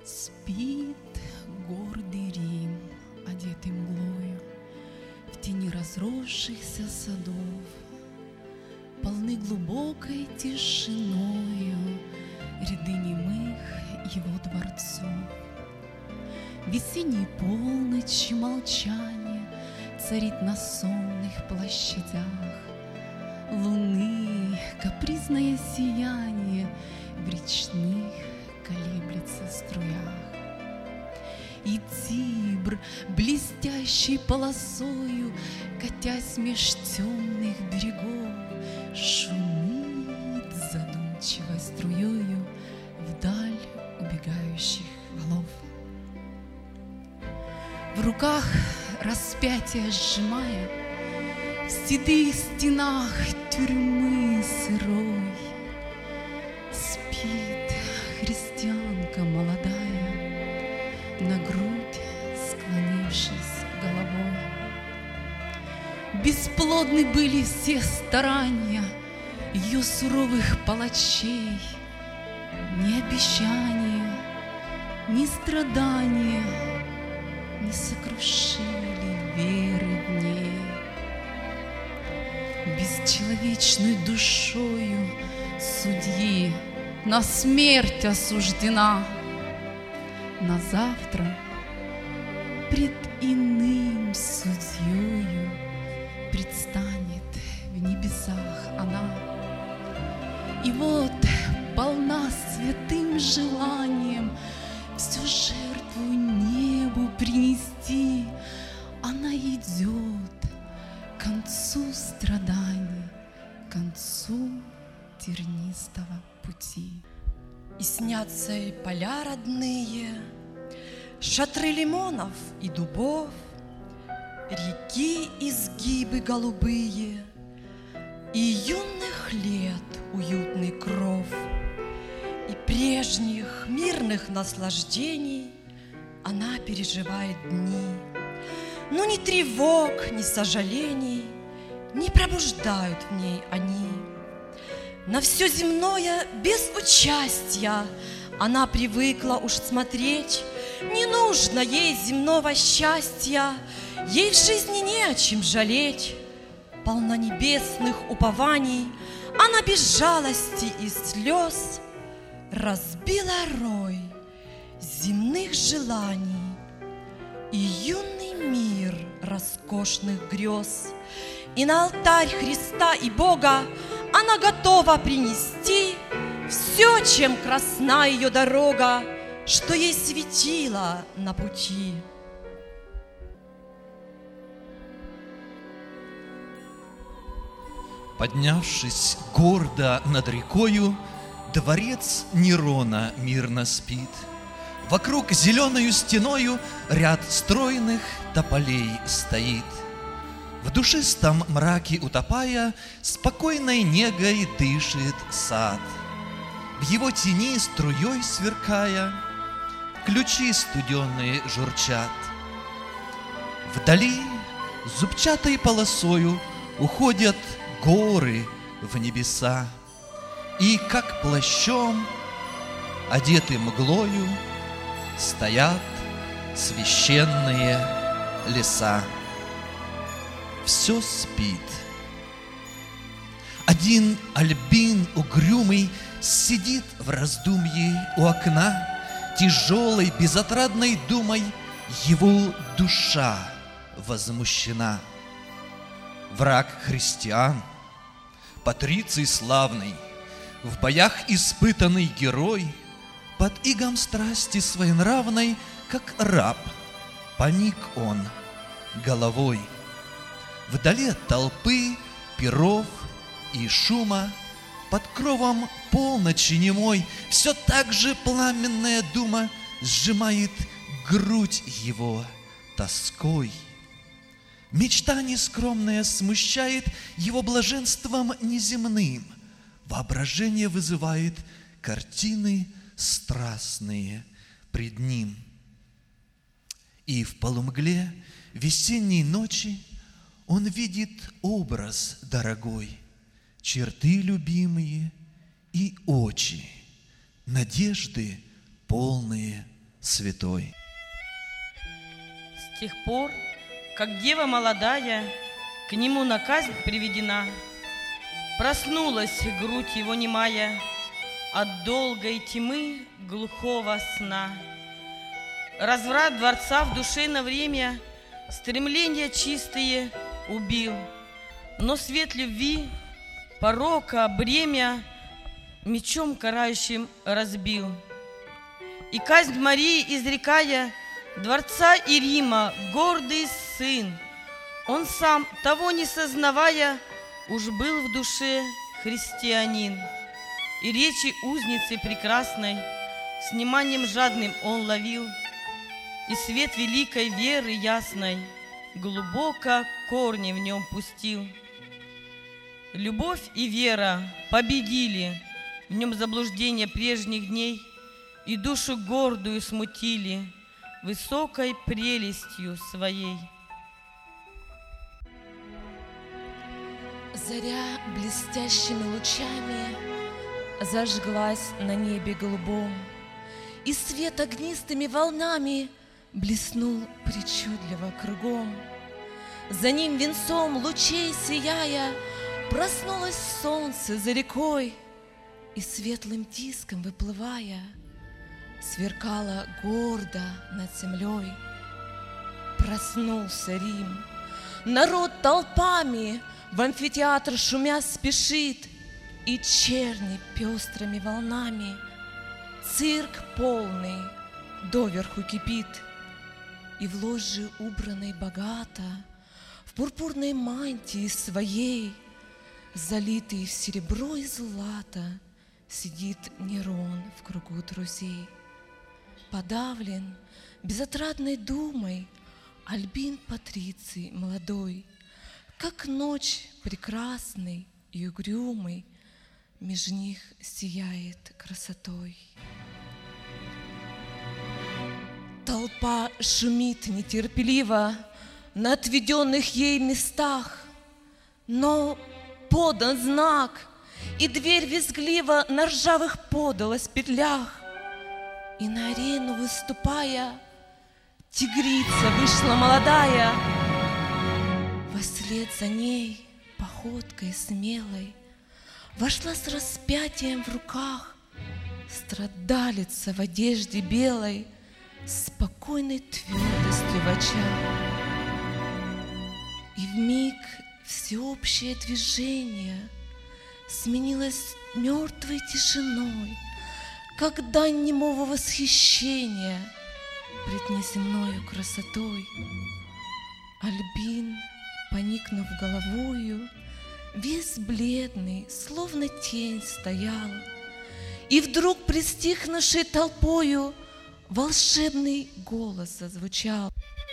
Спит гордый Рим, одетый мглою, в тени разросшихся садов, полны глубокой тишиною ряды немых его дворцов. Весенней полночи молчание царит на сонных площадях, луны капризное сияние в речных колеблется струях. И Тибр, блестящей полосою, катясь меж темных берегов, шумит задумчивой струею вдаль убегающих валов. В руках распятие сжимая, в седых стенах тюрьмы сырой спит христианка молодая, на грудь склонившись головой. Бесплодны были все старания ее суровых палачей, ни обещания, ни страдания не сокрушили веры в ней. Бесчеловечной душою судьи на смерть осуждена, на завтра пред иным судьею предстанет в небесах она. И вот, полна святым желанием всю жертву небу принести, она идет к концу страданий, к концу тернистого пути. И снятся ей поля родные, шатры лимонов и дубов, реки изгибы голубые и юных лет уютный кров. И прежних мирных наслаждений она переживает дни, но ни тревог, ни сожалений не пробуждают в ней они. На все земное без участия она привыкла уж смотреть. Не нужно ей земного счастья, ей в жизни не о чем жалеть. Полна небесных упований, она без жалости и слез разбила рой земных желаний и юный мир роскошных грез. И на алтарь Христа и Бога она готова принести все, чем красна ее дорога, что ей светило на пути. Поднявшись гордо над рекою, дворец Нерона мирно спит. Вокруг зеленою стеною ряд стройных тополей стоит. В душистом мраке утопая, спокойной негой дышит сад. В его тени струей сверкая, ключи студеные журчат. Вдали зубчатой полосою уходят горы в небеса, и как плащом, одеты мглою, стоят священные леса. Все спит. Один Альбин угрюмый сидит в раздумье у окна, тяжелой, безотрадной думой его душа возмущена. Враг христиан, патриций славный, в боях испытанный герой, под игом страсти своенравной, как раб, поник он головой. Вдали от толпы, пиров и шума, под кровом полночи немой, все так же пламенная дума сжимает грудь его тоской. Мечта нескромная смущает его блаженством неземным, воображение вызывает картины страстные пред ним. И в полумгле весенней ночи он видит образ дорогой, черты любимые и очи, надежды полные святой. С тех пор, как дева молодая к нему на казнь приведена, проснулась грудь его немая от долгой тьмы глухого сна. Разврат дворца в душе на время стремления чистые убил, но свет любви порока бремя мечом карающим разбил. И казнь Марии, изрекая, дворца и Рима гордый сын, он сам, того не сознавая, уж был в душе христианин. И речи узницы прекрасной с вниманием жадным он ловил, и свет великой веры ясной глубоко корни в нем пустил. Любовь и вера победили в нем заблуждение прежних дней и душу гордую смутили высокой прелестью своей. Заря блестящими лучами зажглась на небе голубом, и свет огнистыми волнами блеснул причудливо кругом. За ним венцом лучей сияя проснулось солнце за рекой, и светлым диском выплывая сверкало гордо над землей. Проснулся Рим, народ толпами в амфитеатр шумя спешит, и черни пестрыми волнами цирк полный доверху кипит. И в ложе убранной богато, в пурпурной мантии своей, залитый в серебро и злато, сидит Нерон в кругу друзей. Подавлен безотрадной думой Альбин Патриций молодой, как ночь прекрасный и угрюмый меж них сияет красотой. Толпа шумит нетерпеливо на отведенных ей местах, но подан знак, и дверь визгливо на ржавых подалась петлях, и на арену выступая тигрица вышла молодая. Вослед за ней походкой смелой вошла с распятием в руках страдалица в одежде белой, спокойной твердостью в очах. И вмиг всеобщее движение сменилось мертвой тишиной, как дань немого восхищения пред неземною красотой. Альбин, поникнув головою, весь бледный, словно тень, стоял, и вдруг пред стихнувшей толпою волшебный голос зазвучал.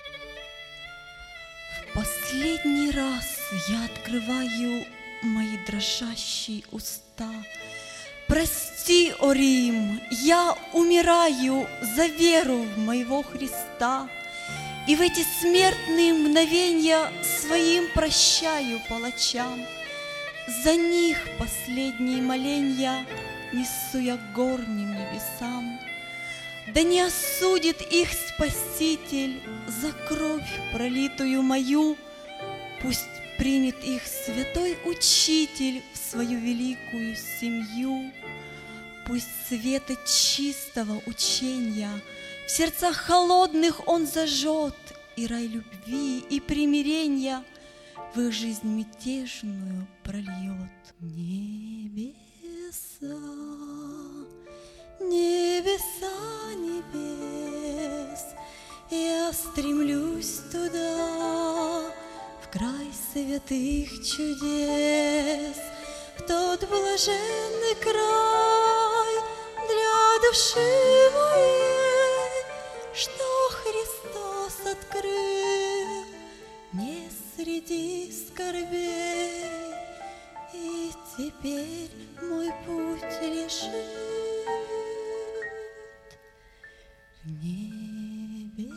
В последний раз я открываю мои дрожащие уста. Прости, о Рим, я умираю за веру в моего Христа, и в эти смертные мгновенья своим прощаю палачам. За них последние моленья несу я горним небесам. Да не осудит их Спаситель за кровь, пролитую мою. Пусть примет их святой Учитель в свою великую семью. Пусть света чистого учения в сердцах холодных он зажжет, и рай любви и примирения в их жизнь мятежную прольет. Небеса, небеса небес, я стремлюсь туда, в край святых чудес, в тот блаженный край для души моей, что Христос открыл не среди скорбей, и теперь мой путь лежит в небесах.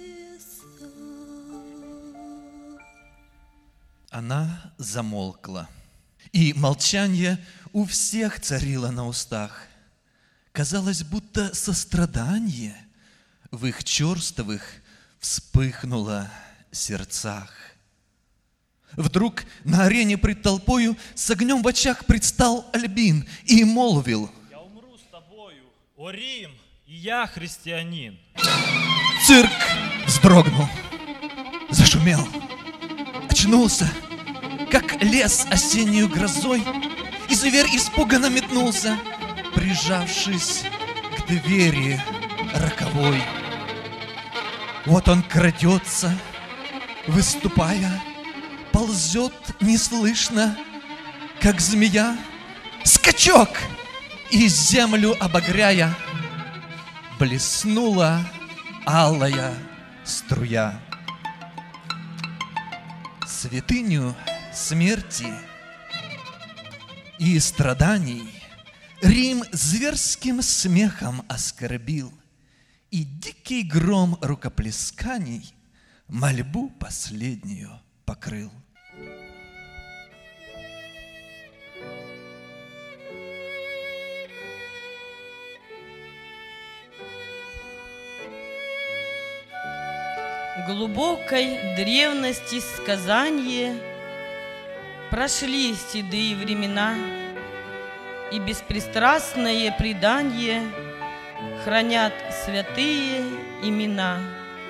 Она замолкла, и молчание у всех царило на устах. Казалось, будто сострадание в их черствых вспыхнуло сердцах. Вдруг на арене пред толпою с огнем в очах предстал Альбин и молвил: «Я умру с тобою, о Рим, и я христианин». Цирк вздрогнул, зашумел, очнулся, как лес осеннюю грозой, и зверь испуганно метнулся, прижавшись к двери роковой. Вот он крадется, выступая, ползет неслышно, как змея, скачок, и землю обогряя, блеснула алая струя. Святыню смерти и страданий Рим зверским смехом оскорбил, и дикий гром рукоплесканий мольбу последнюю покрыл. Глубокой древности сказанье прошли седые времена, и беспристрастное преданье хранят святые имена.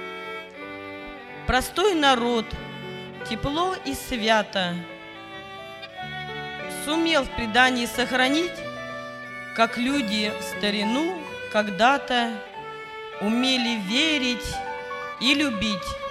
Простой народ, тепло и свято, сумел в предании сохранить, как люди в старину когда-то умели верить и любить.